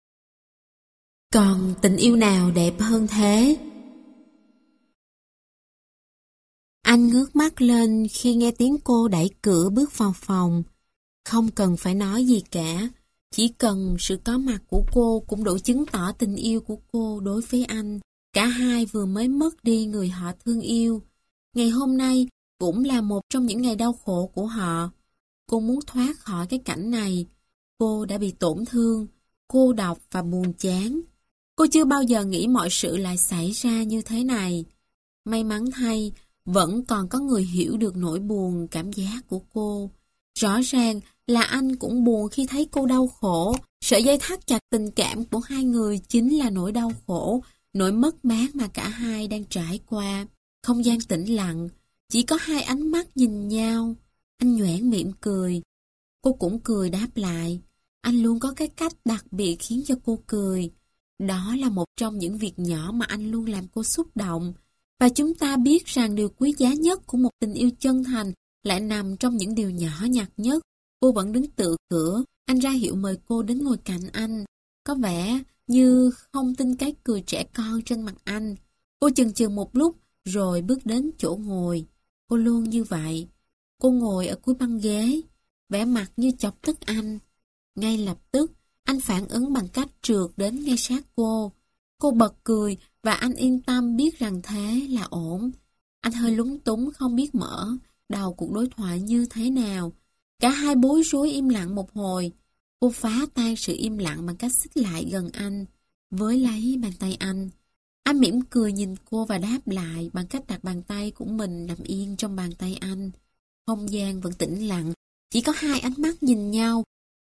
Còn tình yêu nào đẹp hơn thế? Anh ngước mắt lên khi nghe tiếng cô đẩy cửa bước vào phòng. Không cần phải nói gì cả, chỉ cần sự có mặt của cô cũng đủ chứng tỏ tình yêu của cô đối với anh. Cả hai vừa mới mất đi người họ thương yêu. Ngày hôm nay cũng là một trong những ngày đau khổ của họ. Cô muốn thoát khỏi cái cảnh này. Cô đã bị tổn thương, cô độc và buồn chán. Cô chưa bao giờ nghĩ mọi sự lại xảy ra như thế này. May mắn thay, vẫn còn có người hiểu được nỗi buồn, cảm giác của cô. Rõ ràng là anh cũng buồn khi thấy cô đau khổ. Sợi dây thắt chặt tình cảm của hai người chính là nỗi đau khổ, nỗi mất mát mà cả hai đang trải qua. Không gian tĩnh lặng, chỉ có hai ánh mắt nhìn nhau. Anh nhoẻn miệng cười. Cô cũng cười đáp lại. Anh luôn có cái cách đặc biệt khiến cho cô cười. Đó là một trong những việc nhỏ mà anh luôn làm cô xúc động. Và chúng ta biết rằng điều quý giá nhất của một tình yêu chân thành lại nằm trong những điều nhỏ nhặt nhất. Cô vẫn đứng tựa cửa, anh ra hiệu mời cô đến ngồi cạnh anh. Có vẻ như không tin cái cười trẻ con trên mặt anh. Cô chần chừ một lúc rồi bước đến chỗ ngồi. Cô luôn như vậy. Cô ngồi ở cuối băng ghế, vẻ mặt như chọc tức anh. Ngay lập tức, anh phản ứng bằng cách trượt đến ngay sát cô. Cô bật cười và anh yên tâm biết rằng thế là ổn. Anh hơi lúng túng không biết mở đầu cuộc đối thoại như thế nào. Cả hai bối rối im lặng một hồi. Cô phá tan sự im lặng bằng cách xích lại gần anh, với lấy bàn tay anh. Anh mỉm cười nhìn cô và đáp lại bằng cách đặt bàn tay của mình nằm yên trong bàn tay anh. Không gian vẫn tĩnh lặng, chỉ có hai ánh mắt nhìn nhau.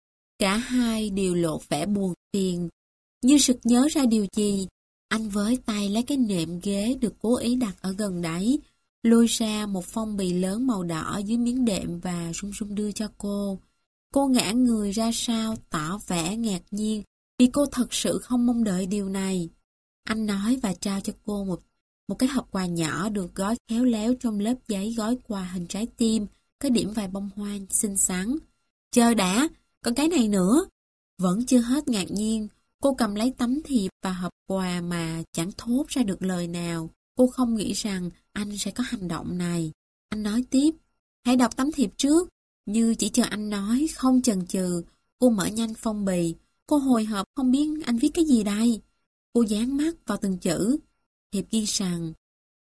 Cả hai đều lộ vẻ buồn phiền. Như sực nhớ ra điều gì, anh với tay lấy cái nệm ghế được cố ý đặt ở gần đấy, lôi ra một phong bì lớn màu đỏ dưới miếng đệm và run run đưa cho cô. Cô ngã người ra sau, tỏ vẻ ngạc nhiên vì cô thật sự không mong đợi điều này. Anh nói và trao cho cô một cái hộp quà nhỏ được gói khéo léo trong lớp giấy gói quà hình trái tim, có điểm vài bông hoa xinh xắn. Chờ đã, còn cái này nữa. Vẫn chưa hết ngạc nhiên, cô cầm lấy tấm thiệp và hộp quà mà chẳng thốt ra được lời nào. Cô không nghĩ rằng anh sẽ có hành động này. Anh nói tiếp, hãy đọc tấm thiệp trước. Như chỉ chờ anh nói, không chần chừ, cô mở nhanh phong bì. Cô hồi hộp không biết anh viết cái gì đây. Cô dán mắt vào từng chữ. Thiệp ghi rằng,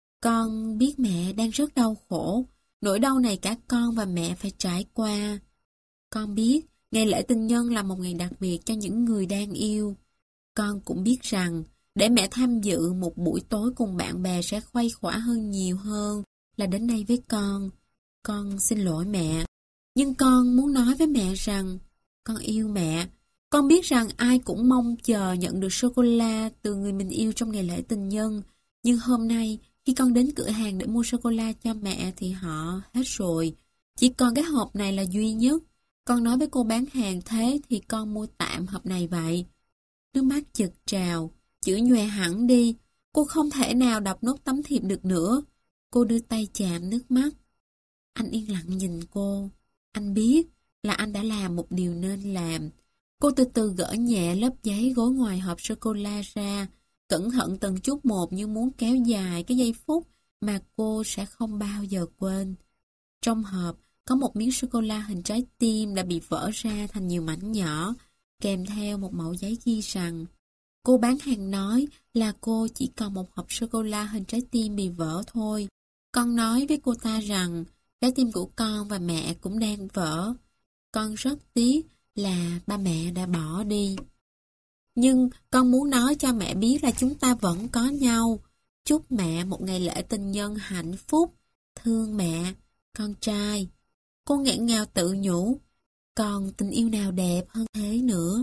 con biết mẹ đang rất đau khổ. Nỗi đau này cả con và mẹ phải trải qua. Con biết ngày lễ tình nhân là một ngày đặc biệt cho những người đang yêu. Con cũng biết rằng để mẹ tham dự một buổi tối cùng bạn bè sẽ khuây khỏa hơn nhiều hơn là đến đây với con. Con xin lỗi mẹ. Nhưng con muốn nói với mẹ rằng con yêu mẹ. Con biết rằng ai cũng mong chờ nhận được sô-cô-la từ người mình yêu trong ngày lễ tình nhân. Nhưng hôm nay, khi con đến cửa hàng để mua sô-cô-la cho mẹ thì họ hết rồi. Chỉ còn cái hộp này là duy nhất. Con nói với cô bán hàng thế thì con mua tạm hộp này vậy. Nước mắt chực trào, chữ nhòe hẳn đi. Cô không thể nào đọc nốt tấm thiệp được nữa. Cô đưa tay chạm nước mắt. Anh yên lặng nhìn cô. Anh biết là anh đã làm một điều nên làm. Cô từ từ gỡ nhẹ lớp giấy gối ngoài hộp sô-cô-la ra, cẩn thận từng chút một như muốn kéo dài cái giây phút mà cô sẽ không bao giờ quên. Trong hộp có một miếng sô-cô-la hình trái tim đã bị vỡ ra thành nhiều mảnh nhỏ, kèm theo một mẩu giấy ghi rằng cô bán hàng nói là cô chỉ còn một hộp sô-cô-la hình trái tim bị vỡ thôi. Con nói với cô ta rằng trái tim của con và mẹ cũng đang vỡ. Con rất tiếc là ba mẹ đã bỏ đi. Nhưng con muốn nói cho mẹ biết là chúng ta vẫn có nhau. Chúc mẹ một ngày lễ tình nhân hạnh phúc. Thương mẹ, con trai. Cô nghẹn ngào tự nhủ. Còn tình yêu nào đẹp hơn thế nữa?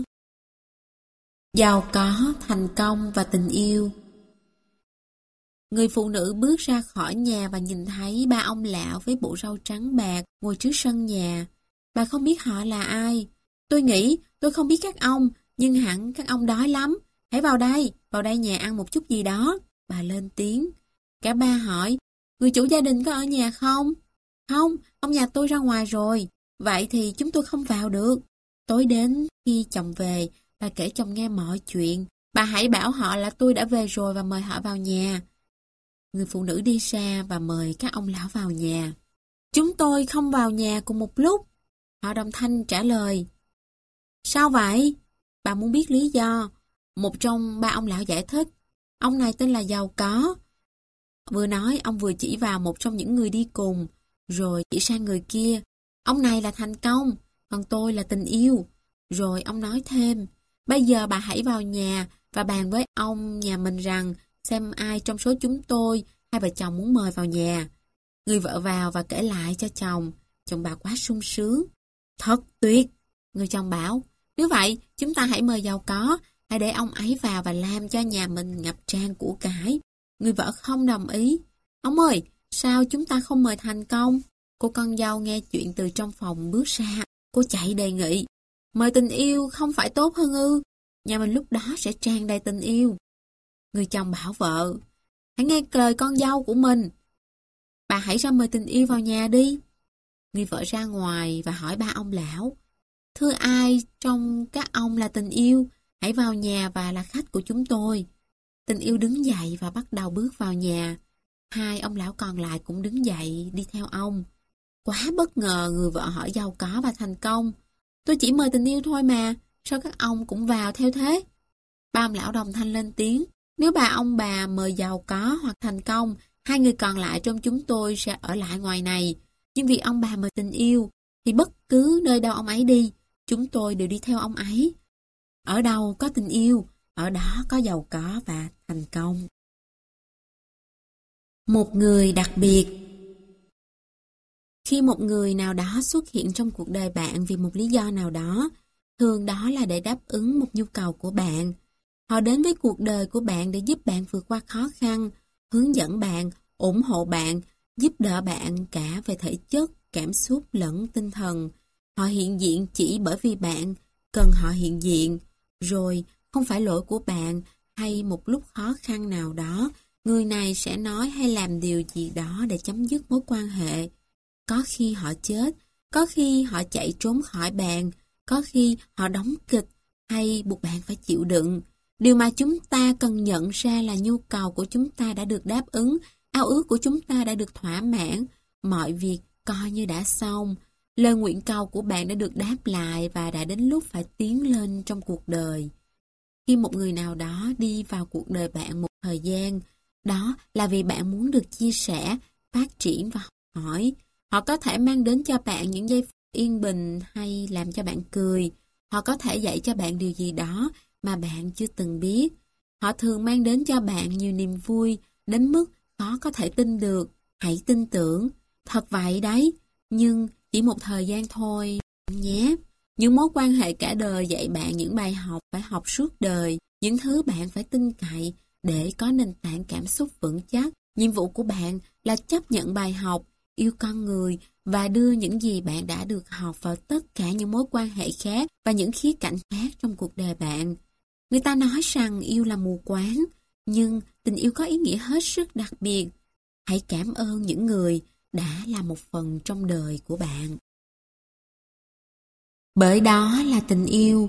Giàu có, thành công và tình yêu. Người phụ nữ bước ra khỏi nhà và nhìn thấy ba ông lão với bộ râu trắng bạc ngồi trước sân nhà. Bà không biết họ là ai. Tôi nghĩ tôi không biết các ông, nhưng hẳn các ông đói lắm. Hãy vào đây nhà ăn một chút gì đó. Bà lên tiếng. Cả ba hỏi, người chủ gia đình có ở nhà không? Không, ông nhà tôi ra ngoài rồi. Vậy thì chúng tôi không vào được. Tối đến khi chồng về, bà kể chồng nghe mọi chuyện. Bà hãy bảo họ là tôi đã về rồi và mời họ vào nhà. Người phụ nữ đi xa và mời các ông lão vào nhà. Chúng tôi không vào nhà cùng một lúc. Họ đồng thanh trả lời. Sao vậy? Bà muốn biết lý do. Một trong ba ông lão giải thích. Ông này tên là Giàu Có. Vừa nói ông vừa chỉ vào một trong những người đi cùng, rồi chỉ sang người kia. Ông này là Thành Công, còn tôi là Tình Yêu. Rồi ông nói thêm. Bây giờ bà hãy vào nhà và bàn với ông nhà mình rằng xem ai trong số chúng tôi hai vợ chồng muốn mời vào nhà. Người vợ vào và kể lại cho chồng. Chồng bà quá sung sướng. Thật tuyệt! Người chồng bảo, nếu vậy chúng ta hãy mời Giàu Có, hãy để ông ấy vào và làm cho nhà mình ngập tràn của cải. Người vợ không đồng ý. Ông ơi, sao chúng ta không mời Thành Công? Cô con dâu nghe chuyện từ trong phòng bước ra. Cô chạy đề nghị. Mời Tình Yêu không phải tốt hơn ư? Nhà mình lúc đó sẽ tràn đầy tình yêu. Người chồng bảo vợ, hãy nghe lời con dâu của mình. Bà hãy ra mời Tình Yêu vào nhà đi. Người vợ ra ngoài và hỏi ba ông lão. Thưa ai trong các ông là Tình Yêu, hãy vào nhà và là khách của chúng tôi. Tình Yêu đứng dậy và bắt đầu bước vào nhà. Hai ông lão còn lại cũng đứng dậy đi theo ông. Quá bất ngờ, người vợ hỏi Giàu Có và Thành Công. Tôi chỉ mời Tình Yêu thôi mà, sao các ông cũng vào theo thế? Ba ông lão đồng thanh lên tiếng. Nếu ông bà mời Giàu Có hoặc Thành Công, hai người còn lại trong chúng tôi sẽ ở lại ngoài này. Nhưng vì ông bà mời Tình Yêu, thì bất cứ nơi đâu ông ấy đi, chúng tôi đều đi theo ông ấy. Ở đâu có tình yêu, ở đó có Giàu Có và Thành Công. Một người đặc biệt. Khi một người nào đó xuất hiện trong cuộc đời bạn vì một lý do nào đó, thường đó là để đáp ứng một nhu cầu của bạn. Họ đến với cuộc đời của bạn để giúp bạn vượt qua khó khăn, hướng dẫn bạn, ủng hộ bạn, giúp đỡ bạn cả về thể chất, cảm xúc lẫn tinh thần. Họ hiện diện chỉ bởi vì bạn cần họ hiện diện. Rồi, không phải lỗi của bạn hay một lúc khó khăn nào đó, người này sẽ nói hay làm điều gì đó để chấm dứt mối quan hệ. Có khi họ chết, có khi họ chạy trốn khỏi bạn, có khi họ đóng kịch hay buộc bạn phải chịu đựng. Điều mà chúng ta cần nhận ra là nhu cầu của chúng ta đã được đáp ứng, ao ước của chúng ta đã được thỏa mãn, mọi việc coi như đã xong. Lời nguyện cầu của bạn đã được đáp lại và đã đến lúc phải tiến lên trong cuộc đời. Khi một người nào đó đi vào cuộc đời bạn một thời gian, đó là vì bạn muốn được chia sẻ, phát triển và học hỏi. Họ có thể mang đến cho bạn những giây phút yên bình hay làm cho bạn cười. Họ có thể dạy cho bạn điều gì đó mà bạn chưa từng biết. Họ thường mang đến cho bạn nhiều niềm vui đến mức khó có thể tin được. Hãy tin tưởng. Thật vậy đấy. Nhưng chỉ một thời gian thôi nhé. Những mối quan hệ cả đời dạy bạn những bài học phải học suốt đời, những thứ bạn phải tin cậy để có nền tảng cảm xúc vững chắc. Nhiệm vụ của bạn là chấp nhận bài học, yêu con người và đưa những gì bạn đã được học vào tất cả những mối quan hệ khác và những khía cạnh khác trong cuộc đời bạn. Người ta nói rằng yêu là mù quáng, nhưng tình yêu có ý nghĩa hết sức đặc biệt. Hãy cảm ơn những người đã là một phần trong đời của bạn. Bởi đó là tình yêu.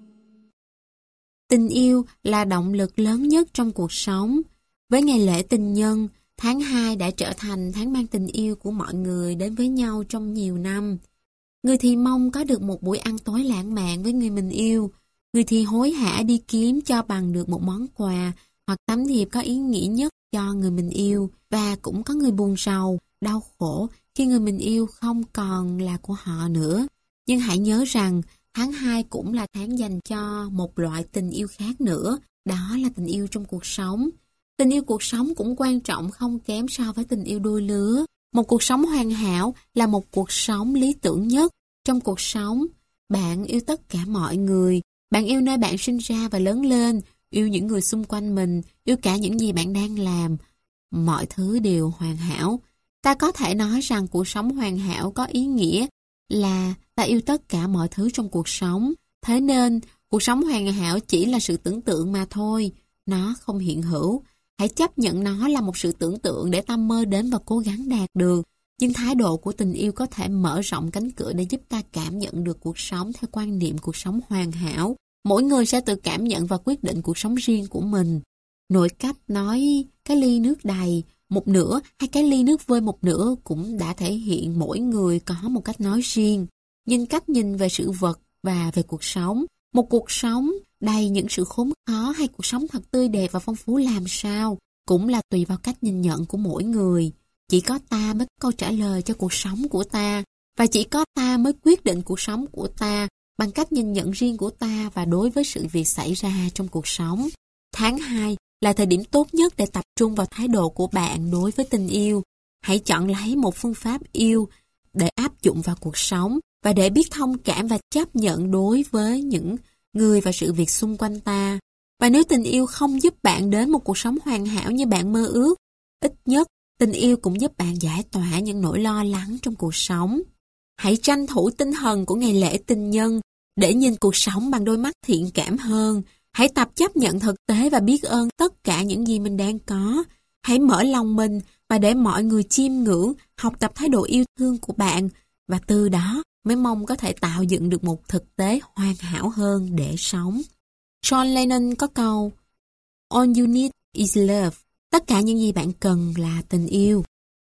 Tình yêu là động lực lớn nhất trong cuộc sống. Với ngày lễ tình nhân, tháng 2 đã trở thành tháng mang tình yêu của mọi người đến với nhau trong nhiều năm. Người thì mong có được một buổi ăn tối lãng mạn với người mình yêu. Người thì hối hả đi kiếm cho bằng được một món quà hoặc tấm thiệp có ý nghĩa nhất cho người mình yêu. Và cũng có người buồn rầu, đau khổ khi người mình yêu không còn là của họ nữa. Nhưng hãy nhớ rằng tháng 2 cũng là tháng dành cho một loại tình yêu khác nữa. Đó là tình yêu trong cuộc sống. Tình yêu cuộc sống cũng quan trọng không kém so với tình yêu đôi lứa. Một cuộc sống hoàn hảo là một cuộc sống lý tưởng nhất. Trong cuộc sống, bạn yêu tất cả mọi người. Bạn yêu nơi bạn sinh ra và lớn lên, yêu những người xung quanh mình, yêu cả những gì bạn đang làm. Mọi thứ đều hoàn hảo. Ta có thể nói rằng cuộc sống hoàn hảo có ý nghĩa là ta yêu tất cả mọi thứ trong cuộc sống. Thế nên, cuộc sống hoàn hảo chỉ là sự tưởng tượng mà thôi. Nó không hiện hữu. Hãy chấp nhận nó là một sự tưởng tượng để ta mơ đến và cố gắng đạt được. Nhưng thái độ của tình yêu có thể mở rộng cánh cửa để giúp ta cảm nhận được cuộc sống theo quan niệm cuộc sống hoàn hảo. Mỗi người sẽ tự cảm nhận và quyết định cuộc sống riêng của mình. Nội cách nói cái ly nước đầy một nửa hay cái ly nước vơi một nửa cũng đã thể hiện mỗi người có một cách nói riêng. Nhưng cách nhìn về sự vật và về cuộc sống, một cuộc sống đầy những sự khốn khó hay cuộc sống thật tươi đẹp và phong phú làm sao, cũng là tùy vào cách nhìn nhận của mỗi người. Chỉ có ta mới có câu trả lời cho cuộc sống của ta, và chỉ có ta mới quyết định cuộc sống của ta bằng cách nhìn nhận riêng của ta và đối với sự việc xảy ra trong cuộc sống. Tháng 2 là thời điểm tốt nhất để tập trung vào thái độ của bạn đối với tình yêu. Hãy chọn lấy một phương pháp yêu để áp dụng vào cuộc sống và để biết thông cảm và chấp nhận đối với những người và sự việc xung quanh ta. Và nếu tình yêu không giúp bạn đến một cuộc sống hoàn hảo như bạn mơ ước, ít nhất tình yêu cũng giúp bạn giải tỏa những nỗi lo lắng trong cuộc sống. Hãy tranh thủ tinh thần của ngày lễ tình nhân để nhìn cuộc sống bằng đôi mắt thiện cảm hơn. Hãy tập chấp nhận thực tế và biết ơn tất cả những gì mình đang có. Hãy mở lòng mình và để mọi người chiêm ngưỡng, học tập thái độ yêu thương của bạn và từ đó mới mong có thể tạo dựng được một thực tế hoàn hảo hơn để sống. John Lennon có câu All you need is love. Tất cả những gì bạn cần là tình yêu.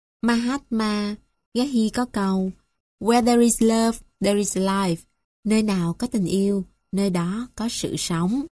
Mahatma Gandhi có câu Where there is love, there is life. Nơi nào có tình yêu, nơi đó có sự sống.